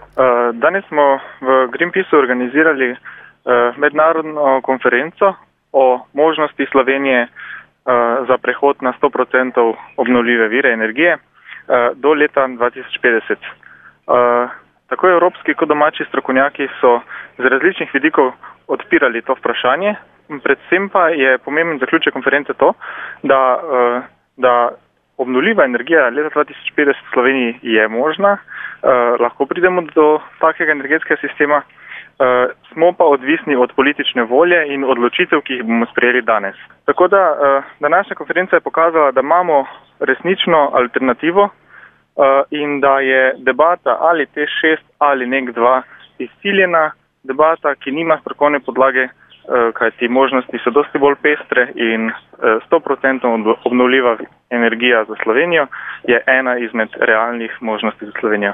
Danes smo v Greenpeaceu organizirali mednarodno konferenco o možnosti Slovenije za prehod na 100% obnovljive vire energije do leta 2050. Tako evropski kot domači strokovnjaki so z različnih vidikov odpirali to vprašanje. Predvsem pa je pomemben zaključek konference to, da obnovljiva energija leta 2050 v Sloveniji je možna, lahko pridemo do takega energetskega sistema, smo pa odvisni od politične volje in odločitev, ki jih bomo sprejeli danes. Tako da današnja konferenca je pokazala, da imamo resnično alternativo in da je debata ali TEŠ6 ali NEK2 izsiljena debata, ki nima strokovne podlage, kajti možnosti so dosti bolj pestre in 100% obnovljiva energija za Slovenijo je ena izmed realnih možnosti za Slovenijo.